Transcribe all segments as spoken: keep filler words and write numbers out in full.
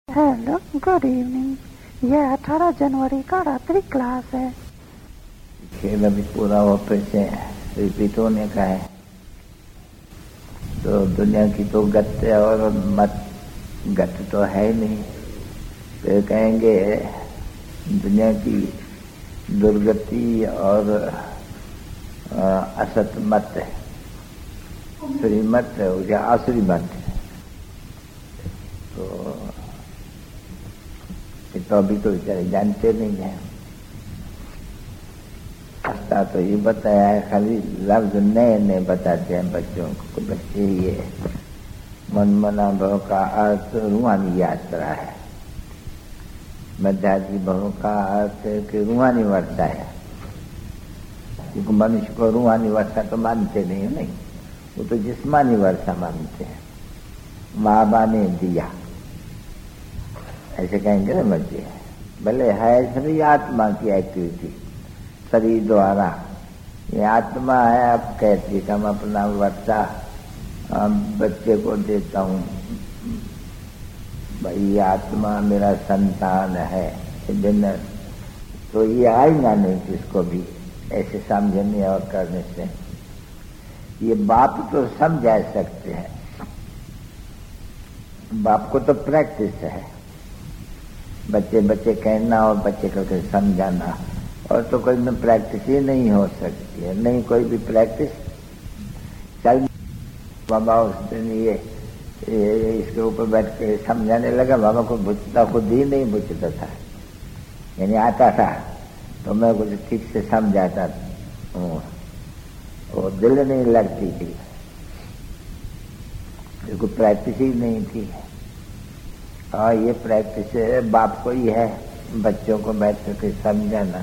Hello, good evening. यह अठारह जनवरी का रात्रि क्लास है। खेल अभी पूरा वापस से रिपीट होने का है। तो दुनिया की तो गत और मत गत तो है नहीं, फिर कहेंगे दुनिया की दुर्गति और असत मत है, श्रीमत है या आसुरी मत है। तो तो अभी तो बेचारे जानते नहीं हैं। रास्ता तो ये बताया है, खाली लफ्ज नए नए बताते हैं बच्चों को। बच्चे ये मन मना भव का अर्थ रूहानी यात्रा है, मध्याजी भव का अर्थ कि रूहानी वर्षा है। क्योंकि मनुष्य को रूहानी वर्षा तो मानते नहीं नहीं, वो तो जिस्मानी वर्षा मानते हैं। बाबा ने दिया ऐसे कहेंगे ना बच्चे, भले है सभी आत्मा की एक्टिविटी शरीर द्वारा। ये आत्मा है, अब कहती कि हम अपना वर्षा बच्चे को देता हूँ, भाई ये आत्मा मेरा संतान है दिन। तो ये आएगा नहीं किसको भी ऐसे समझने और करने से। ये बाप तो समझा सकते हैं, बाप को तो प्रैक्टिस है बच्चे बच्चे कहना और बच्चे को समझाना, और तो कोई में प्रैक्टिस ही नहीं हो सकती है। नहीं कोई भी प्रैक्टिस चल। बाबा उस दिन ये, ये इसके ऊपर बैठ के समझाने लगा, बाबा को बुझता खुद ही नहीं बुझता था, यानी आता था तो मैं कुछ ठीक से समझाता, वो दिल नहीं लगती थी, कोई प्रैक्टिस ही नहीं थी। और ये प्रैक्टिस बाप को ही है, बच्चों को बैठ करके समझाना।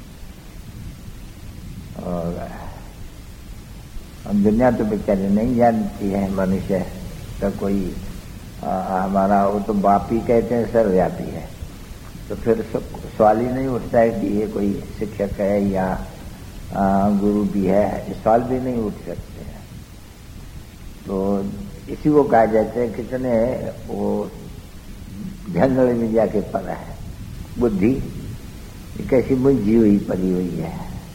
और दुनिया तो बेचारे नहीं जानती है, मनुष्य का कोई आ, हमारा वो तो बाप ही कहते हैं सर्वव्यापी है। तो फिर सवाल ही नहीं उठता है कि ये कोई शिक्षक है या आ, गुरु भी है, इस सवाल भी नहीं उठ सकते हैं। तो इसी को कहा जाता है कितने वो जंगल में जाके पड़ा है बुद्धि, कैसी मुंझी हुई पड़ी हुई है।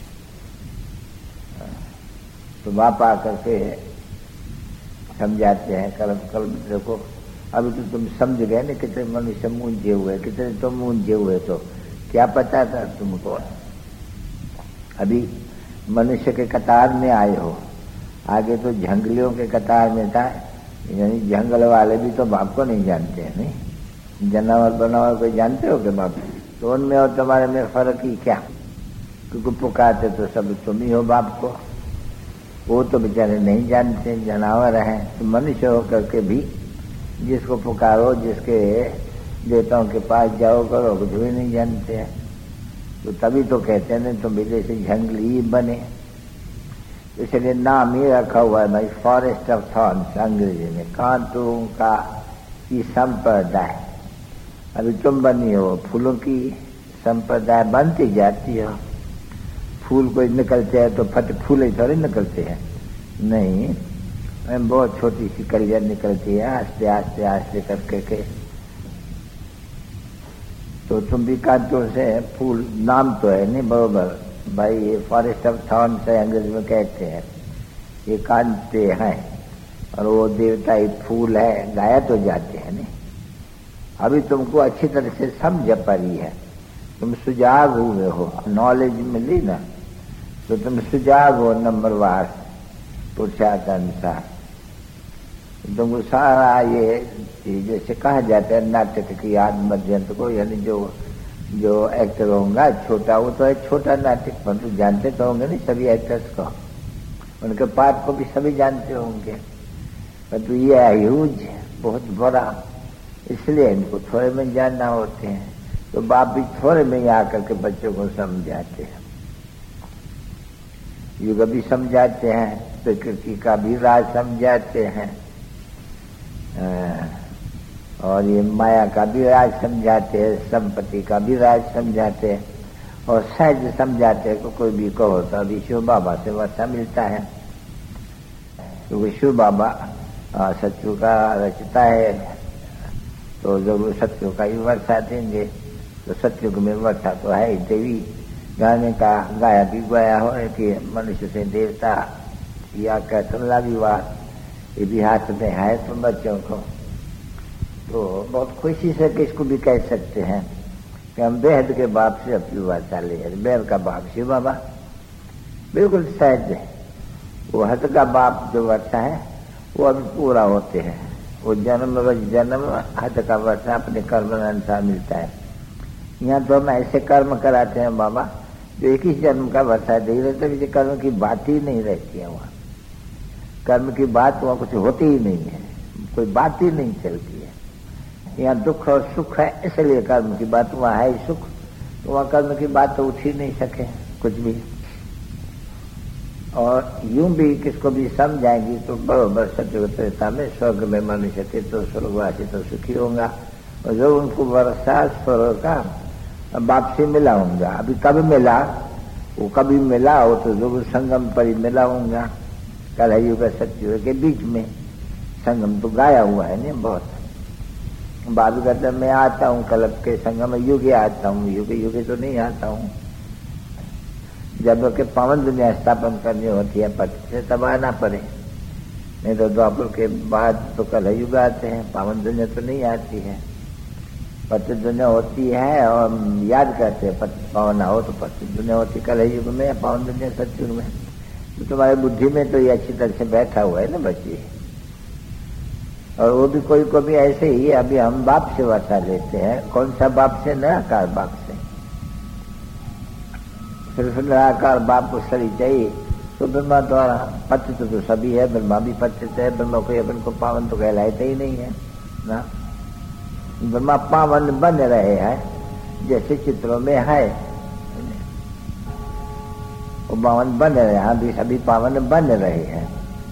तो बाप आकर के समझाते हैं, कल कल देखो अभी तो तुम समझ गए ना कितने मनुष्य मूंझे हुए, कितने तुम मूंझे हुए, तो क्या पता था तुमको। अभी मनुष्य के कतार में आए हो, आगे तो जंगलियों के कतार में था, यानी जंगल वाले भी तो बाप को नहीं जानते हैं। नहीं जानवर बनावर कोई जानते हो कि बाप, तो उनमें और तुम्हारे में फर्क ही क्या। क्योंकि पुकारते तो सब तुम ही हो बाप को, वो तो बेचारे नहीं जानते, जानवर हैं। तो मनुष्य होकर के भी जिसको पुकारो, जिसके देवताओं के पास जाओ करो, कुछ भी नहीं जानते हैं। तो तभी तो कहते हैं तुम भी जैसे जंगली बने। इसलिए नाम ही रखा हुआ है भाई, फॉरेस्ट ऑफ थॉर्न्स अंग्रेजी में, कांटों का की संप्रदाय। अभी तुम बनी हो फूलों की संप्रदाय, बनती जाती हो। फूल कोई निकलते हैं तो फट फूल थोड़े निकलते हैं, नहीं, बहुत छोटी सी कलियां निकलती है आस्ते आस्ते आस्ते करके के। तो तुम भी कांटों से फूल, नाम तो है नहीं बरोबर भाई, ये फॉरेस्ट ऑफ थॉर्न्स है अंग्रेजी में कहते हैं, ये कांटे हैं और वो देवता ही फूल है, गाया तो जाते हैं। नहीं अभी तुमको अच्छी तरह से समझ पड़ी है, तुम सुजाग हुए हो, नॉलेज मिली ना, तो तुम सुजाग हो नंबरवार पुरुषार्थ अनुसार। तुमको सारा ये जैसे कहा जाता है नाटक की याद मध्यंत को, यानी जो जो एक्टर होगा छोटा, वो तो है छोटा नाटक, परंतु जानते तो होंगे नहीं सभी एक्टर्स को, उनके पार्ट को भी सभी जानते होंगे। परंतु ये है ह्यूज, बहुत बड़ा, इसलिए इनको थोड़े में जानना होते हैं। तो बाप भी थोड़े में ही आकर के बच्चों को समझाते हैं, युग भी समझाते हैं, प्रकृति का भी राज समझाते हैं, और ये माया का भी राज समझाते हैं, संपत्ति का भी राज समझाते हैं, और सहज समझाते हैं। को कोई भी कहो तो अभी शिव बाबा से वर्षा मिलता है, क्योंकि शिव बाबा सच्चू का रचता है तो जब सत्युग का ही वर्षा देंगे। तो सत्युग में वर्षा तो है ही। देवी गाने का गाया भी गाया हो कि मनुष्य से देवता या कहतला विवाह, ये भी हाथ में है तो बच्चों को तो बहुत खुशी से किसको भी कह सकते हैं कि हम बेहद के बाप से अपनी वर्षा ले। बेहद का बाप शिव बाबा बिल्कुल सहज है। वो हद का बाप जो वर्षा है वो अभी पूरा होते हैं। वो जन्म जन्म हद का वर्षा अपने कर्म अनुसार मिलता है। यहाँ तो हम ऐसे कर्म कराते हैं बाबा जो एक ही जन्म का वर्षा दे रहते हैं। कर्म की बात ही नहीं रहती है। वहाँ कर्म की बात वहाँ कुछ होती ही नहीं है, कोई बात ही नहीं चलती है। यहाँ दुख और सुख है इसलिए कर्म की बात, वहाँ है ही सुख, तो वहाँ कर्म की बात तो उठ ही नहीं सके कुछ भी। और यूं भी किसको भी समझाएंगी तो बरोबर सत्यता में स्वर्ग में मनुष्य थे तो स्वर्गवासी तो सुखी होगा। और जो उनको वर्षा स्वर्ग का बाप से मिला होगा। अभी कब मिला, वो कभी मिला हो तो जो संगम पर ही मिला होगा। कलयुग सत्युग के बीच में संगम तो गाया हुआ है ना बहुत। बाबू कहते मैं आता हूँ कल्प के संगम युगे आता हूँ, युगे युगे तो नहीं आता हूँ। जब के पावन दुनिया स्थापन करनी होती है पति से तब आना पड़े, नहीं तो द्वापर के बाद तो कलयुग आते हैं, पावन दुनिया तो नहीं आती है। पति दुनिया होती है और याद करते हैं पति पावन हो तो पति दुनिया होती कलयुग में, पावन दुनिया सत्युग में। तो तुम्हारी बुद्धि में तो ये अच्छी तरह से बैठा हुआ है ना बच्चे। और वो भी कोई को भी ऐसे ही। अभी हम बाप से वर्षा लेते हैं। कौन सा बाप से? निराकार बाप से। सिर्फ निराकार बाप को शरीर चाहिए तो ब्रह्मा द्वारा पतित तो, तो सभी है। ब्रह्मा भी पतित है। ब्रह्मा को अपन को पावन तो कहलाते ही नहीं है ना। ब्रह्मा पावन बन रहे हैं जैसे चित्रों में है, वो पावन बन रहे हैं। अभी सभी पावन बन रहे हैं।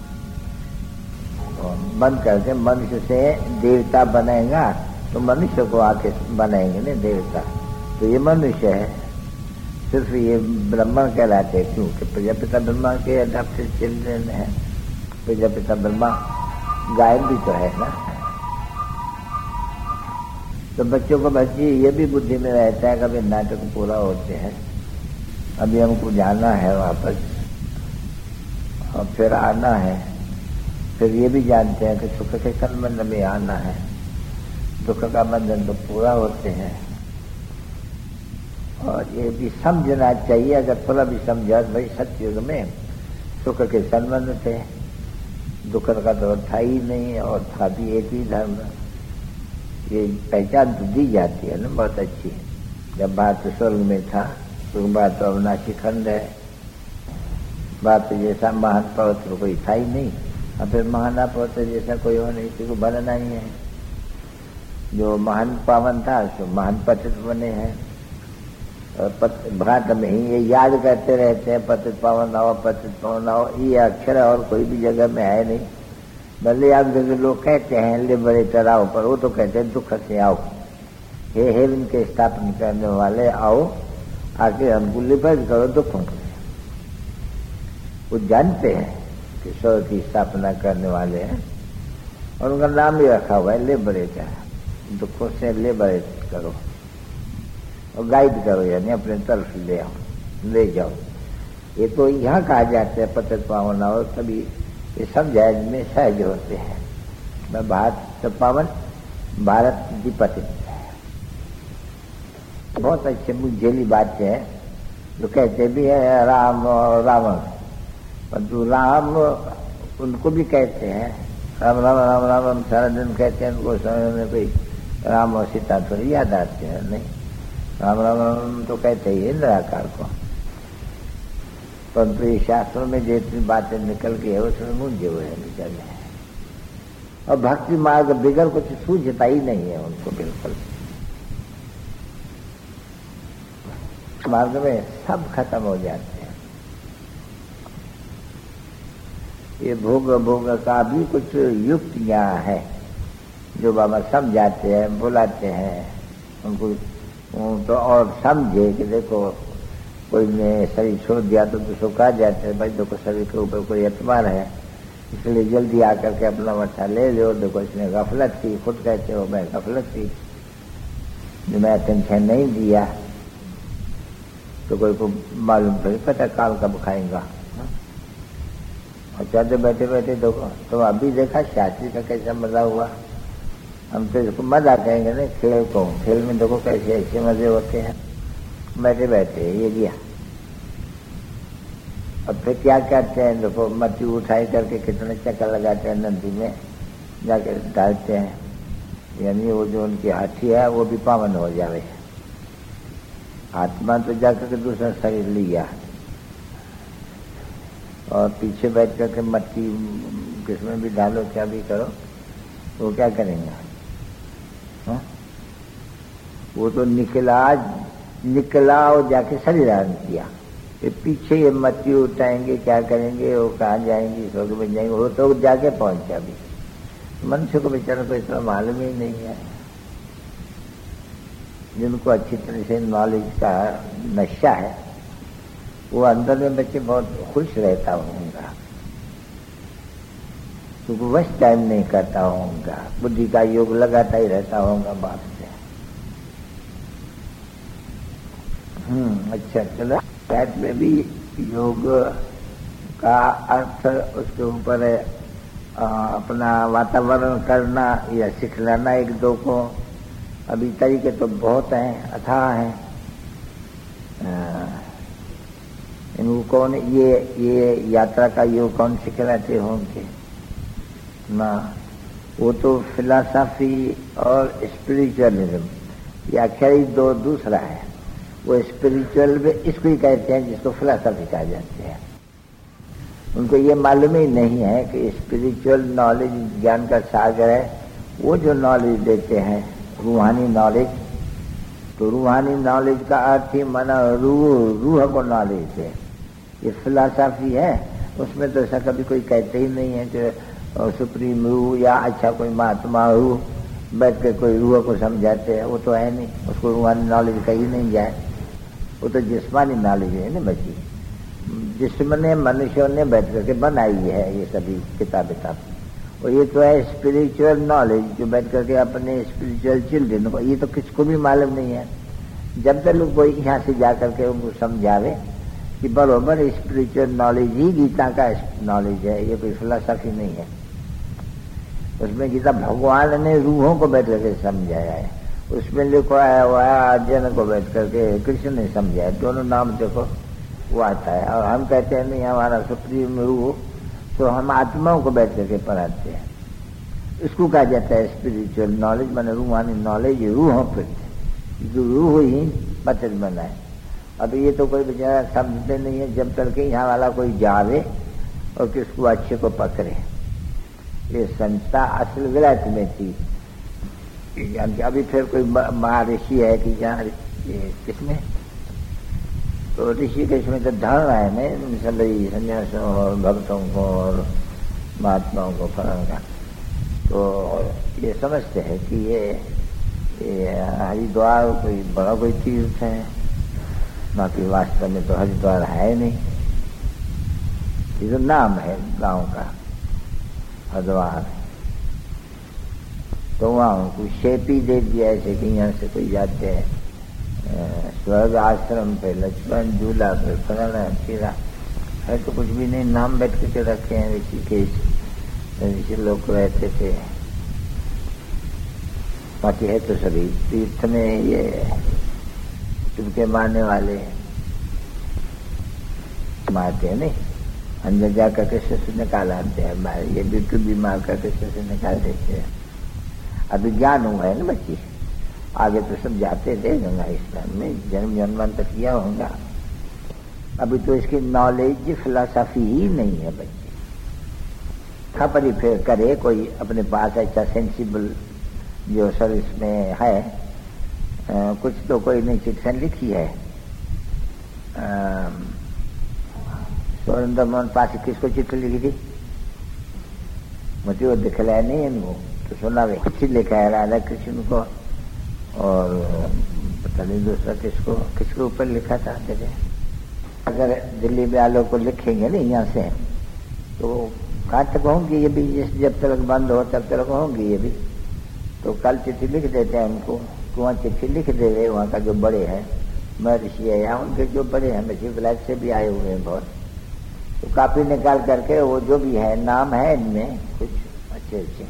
बन करके मनुष्य से देवता बनेगा तो मनुष्य को आके बनाएंगे ना देवता। तो ये मनुष्य है, सिर्फ ये ब्रह्मा कहलाते हैं क्योंकि प्रजापिता ब्रह्मा के अडॉप्टेड चिल्ड्रन है। प्रजापिता ब्रह्मा गायन भी तो है ना। तो बच्चों को बच्ची ये भी बुद्धि में रहता है कभी नाटक पूरा होते हैं। अभी हमको जाना है वापस और फिर आना है। फिर ये भी जानते हैं कि सुख के संबंध में आना है। दुख का बंधन तो पूरा होते हैं। और ये भी समझना चाहिए, अगर थोड़ा भी समझा भाई सत्युग में सुख के संबंध थे, दुख का तो था ही नहीं और था भी एक ही धर्म। ये पहचान तो दी जाती है ना बहुत अच्छी। जब बात स्वर्ग में था तो बात तो अविनाशी खंड है। बात जैसा महान पवित्र कोई था ही नहीं, और फिर महान पवित्र जैसा कोई हो नहीं, किसी को बनना ही है। जो महान पावन था सो महान पतित बने हैं। और भाट में ही ये याद करते रहते हैं पतित पावन आओ पतित पावन आओ। ये अक्षर और कोई भी जगह में है नहीं। भले आप जगह लोग कहते हैं लिबरेटर आओ, पर वो तो कहते हैं दुख से आओ। हे हेवन के स्थापन करने वाले आओ, आके हमको लिबरेट करो दुखों से। वो जानते हैं कि स्वर्ग की स्थापना करने वाले हैं और उनका नाम भी रखा हुआ है लिबरेटर। दुखों से लिबरेट करो और गाइड करो, यानी अपने तरफ ले आओ ले जाओ। ये तो यहाँ कहा जाता है पतित पावन आओ, तभी ये सब जायज में सहज होते हैं। मैं भारत पावन भारत की पतित बहुत अच्छे मुझेली बातें हैं जो कहते भी है राम और रावण, परंतु राम उनको भी कहते हैं राम राम राम राम राम सारा दिन कहते हैं। उनको समय में कोई राम और सीता थोड़ी याद आते हैं, नहीं। राम राम राम तो कहते ही है निराकार को, परंतु ये शास्त्रों में जितनी बातें निकल गई है उसमें मुझे हुए हैं बेचारे। और भक्ति मार्ग बिगड़ कुछ सूझता ही नहीं है उनको बिल्कुल। मार्ग में सब खत्म हो जाते हैं। ये भोग भोग का भी कुछ युक्तियां है जो बाबा समझाते हैं बुलाते हैं उनको। तो और समझे कि देखो कोई ने शरीर छोड़ दिया तो सुख आ जाते हैं। भाई देखो शरीर के ऊपर कोई एतबार है, इसलिए जल्दी आकर के अपना मट्ठा ले लो। देखो इसने गफलत की, खुद कहते हो मैं गफलत की, जो मैं अटेंशन नहीं दिया तो कोई को मालूम थोड़ी पता काल कब खाएंगा। और चाहते बैठे बैठे देखो तो अभी देखा शास्त्री का कैसा मजा हुआ। हम तो इसको मजा कहेंगे ना खेल को, खेल में देखो कैसे ऐसे मजे होते हैं। बैठे बैठे ये दिया। अब फिर क्या करते हैं देखो, मट्टी उठाई करके कितने चक्कर लगाते हैं नदी में जाके डालते हैं, यानी वो जो उनकी हाथी है वो भी पावन हो जावे। आत्मा तो जाकर के दूसरा शरीर लिया और पीछे बैठ करके मट्टी किसमें भी डालो क्या भी करो वो क्या करेंगे? हा? वो तो निकला निकला और जाके शरीर धारण किया। ये पीछे ये मट्टी उठाएंगे क्या करेंगे, वो कहाँ जाएंगे, स्वर्ग में जाएंगे, वो तो जाके पहुंचा भी। मनुष्य को बेचारा को इतना मालूम ही नहीं है। जिनको अच्छी तरह से नॉलेज का नशा है वो अंदर में बच्चे बहुत खुश रहता होगा, क्योंकि वश टाइम नहीं करता होगा, बुद्धि का योग लगाता ही रहता होगा बात से। हम्म अच्छा चलो, शायद में भी योग का अर्थ उसके ऊपर अपना वातावरण करना या सिखलाना एक दो को। अभी तरीके तो बहुत हैं, अथाह हैं। इनको कौन ये ये यात्रा का योग कौन सिखलाते होंगे ना? वो तो फिलॉसफी और स्पिरिचुअलिज्म ये अक्षरी दो दूसरा है। वो स्पिरिचुअल में इसको ही कहते हैं जिसको फिलॉसफी कहा जाते हैं। उनको ये मालूम ही नहीं है कि स्पिरिचुअल नॉलेज ज्ञान का सागर है। वो जो नॉलेज देते हैं रूहानी नॉलेज, तो रूहानी नॉलेज का अर्थ ही माना रूह रूह को नॉलेज है। ये फिलॉसफी है, उसमें तो ऐसा कभी कोई कहते ही नहीं है कि सुप्रीम रूह या अच्छा कोई महात्मा रूह बैठ के कोई रूह को समझाते हैं। वो तो है नहीं, उसको रूहानी नॉलेज कही नहीं जाए। वो तो जिस्मानी नॉलेज है ना बच्ची, जिसमें मनुष्यों ने बैठ करके बनाई है ये सभी किताब किताब। और ये तो है स्पिरिचुअल नॉलेज जो बैठ करके अपने स्पिरिचुअल चिल्ड्रन को, ये तो किसको भी मालूम नहीं है। जब तक लोग कोई यहाँ से जा करके उनको समझावे कि बरोबर स्पिरिचुअल नॉलेज ही गीता का नॉलेज है, ये कोई फिलॉसफी नहीं है। उसमें गीता भगवान ने रूहों को बैठ करके समझाया है। उसमें लिखा है हुआ है अर्जुन को बैठ करके कृष्ण ने समझाया। दोनों नाम देखो वो आता है। और हम कहते हैं नहीं हमारा सुप्रीम रूह, तो हम आत्माओं को बैठ करके पढ़ाते हैं। इसको कहा जाता है स्पिरिचुअल नॉलेज, माने रूहानी नॉलेज। रूहों पर जो रूह ही पतन बनाए। अब ये तो कोई बेचारा समझते नहीं है जब तक कि यहाँ वाला कोई जावे और किसको अच्छे को पकड़े। ये संस्था असल गलत में थी। अभी फिर कोई महर्षि है कि जहाँ किसमें तो ऋषिकेश में तो धर्म है नहीं सभी संन्यासों और भक्तों को और महात्माओं को फलाना। तो ये समझते हैं कि ये, ये हरिद्वार कोई बड़ा कोई तीर्थ है, बाकी वास्तव में तो हरिद्वार है नहीं। ये तो नाम है गांव का हरिद्वार। तो वहाँ उनको शेप ही दे दिया ऐसे कि यहाँ से कोई जाते हैं स्वर्ग आश्रम पे, लक्ष्मण झूला पे, फलाना फिरा है तो कुछ भी नहीं। नाम बैठ के रखे हैं ऋषिकेश, ऋषि लोग रहते थे। बाकी है तो सभी तीर्थ में ये चुपके मारने वाले मारते हैं नहीं, अंदर जा करके से निकाल आते हैं बाहर। ये बिल्कुल भी मार करके से निकाल देते हैं। अभी ज्ञान हुआ है ना बच्ची, आगे तो सब जाते थे गंगा स्नान में, जन्म जन्मान तक किया होगा। अभी तो इसकी नॉलेज फिलॉसफी ही नहीं है बच्चे। खबर फिर करे कोई अपने पास अच्छा सेंसिबल जो सर्विस में है। आ, कुछ तो कोई ने चिट्ठी लिखी है सुरेंद्र मोहन पास किसको चिट्ठी लिखी थी मुझे वो दिखलाया नहीं इनको, तो सुना वे चिट्ठी लिखा है राधा कृष्ण को और पता नहीं दूसरा किसको किसके ऊपर लिखा था। अगर दिल्ली में आलोक को लिखेंगे ना यहाँ से तो कहाँ तक होंगी ये भी, जब तक बंद हो तब तक होंगी ये भी। तो कल चिट्ठी लिख देते हैं उनको, वहाँ चिट्ठी लिख दे रहे वहाँ का जो बड़े हैं महर्षि है, यहाँ उनके जो बड़े हैं महर्षि फ्लैट से भी आए हुए हैं बहुत, तो कापी निकाल करके वो जो भी है नाम है इनमें कुछ अच्छे अच्छे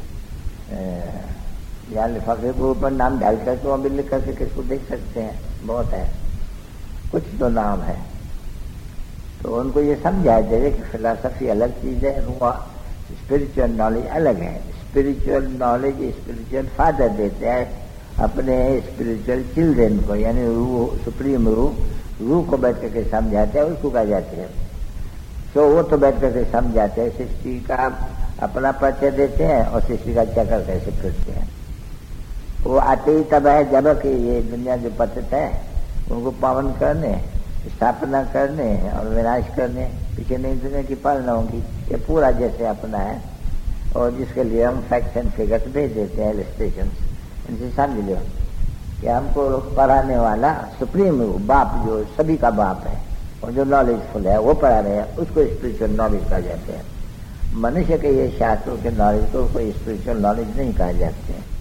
या लिफाफे के ऊपर नाम डाल कर तो अभी लिख करके किसको देख सकते हैं, बहुत है कुछ तो नाम है। तो उनको ये समझा दे कि फिलॉसफी अलग चीज है, स्पिरिचुअल नॉलेज अलग है। स्पिरिचुअल नॉलेज स्पिरिचुअल फादर देते हैं अपने स्पिरिचुअल चिल्ड्रेन को, यानी रूह, सुप्रीम रूह रूह को बैठ करके समझाते हैं, उसको कहा जाते हैं। तो वो तो बैठ करके समझाते हैं, सृष्टि का अपना परिचय देते हैं और सृष्टि का चक्कर कैसे फिरते हैं। वो आते ही तब है जब कि ये दुनिया जो पतित है उनको पावन करने, स्थापना करने और विनाश करने, पीछे नहीं दुनिया की पालना होगी। ये पूरा जैसे अपना है और जिसके लिए हम फैक्ट्स एंड फिगर्स भेज देते हैं इलस्ट्रेशन, इनसे समझ लो कि हमको पढ़ाने वाला सुप्रीम बाप जो सभी का बाप है और जो नॉलेजफुल है वो पढ़ा रहे हैं, उसको स्पिरिचुअल नॉलेज कहा जाते हैं। मनुष्य के ये शास्त्रों के नॉलेज को कोई स्पिरिचुअल नॉलेज नहीं कहा जाते हैं।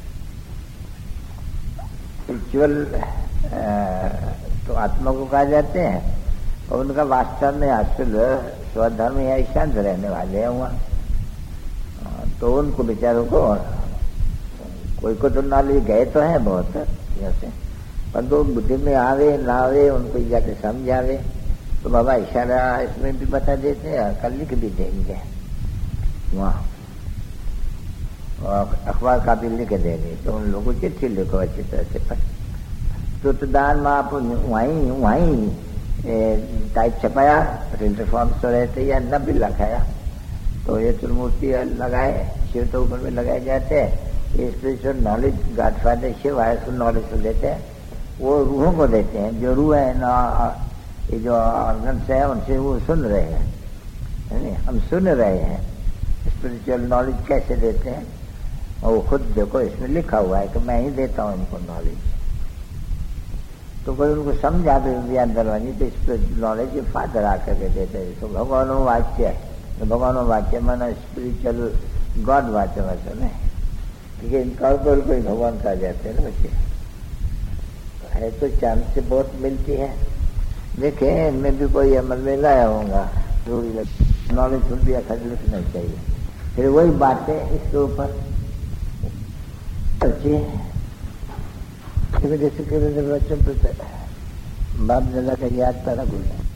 स्पिरिचुअल तो आत्मा को कहा जाते हैं और उनका वास्तव में असल स्वधर्म या ईशांत रहने वाले हैं वहाँ, तो उनको बेचारों को कोई को तो नॉलेज गए तो है बहुत जैसे, पर दो बुद्धि में आवे ना आवे उनको जाके समझावे तो बाबा इशारा इसमें भी बता देते हैं, कल लिख भी देंगे वहाँ और अखबार का भी लिख देंगे। तो उन लोगों को चिट्ठी लिखो अच्छी तरह से, पर तो, तो दान में आप वहीं वहीं टाइप छपाया, प्रिंटर फॉर्म तो रहते या न भी लगाया, तो ये त्रिमूर्ति लगाए शिव तो ऊपर में लगाए जाते हैं। ये spiritual knowledge God Father Shiv है, उसको नॉलेज को देते हैं, वो रूहों को देते हैं। जो रूह है ना, ये जो ऑर्गन्स है उनसे वो सुन रहे हैं, है हम सुन रहे हैं स्पिरिचुअल नॉलेज कैसे देते हैं। और वो खुद देखो इसमें लिखा हुआ है कि मैं ही देता हूँ इनको नॉलेज। तो कोई उनको समझा भी अंदरवानी तो स्पिरिचुअल नॉलेज ये फादर आकर के देते हैं। तो भगवान वाच्य है, तो भगवान वाच्य माना स्पिरिचुअल गॉड वाच्य वचन है, क्योंकि इनका ऊपर कोई भगवान कहा जाते हैं ना बच्चे, है तो चांद से बहुत मिलती है। देखें इनमें भी कोई अमल में लाया होगा, जरूरी लग नॉलेज फुल भी अखर लिखना चाहिए। फिर वही बातें इसके ऊपर बच्चे जैसे बच्चों पर बाप दादा का याद पैदा करना।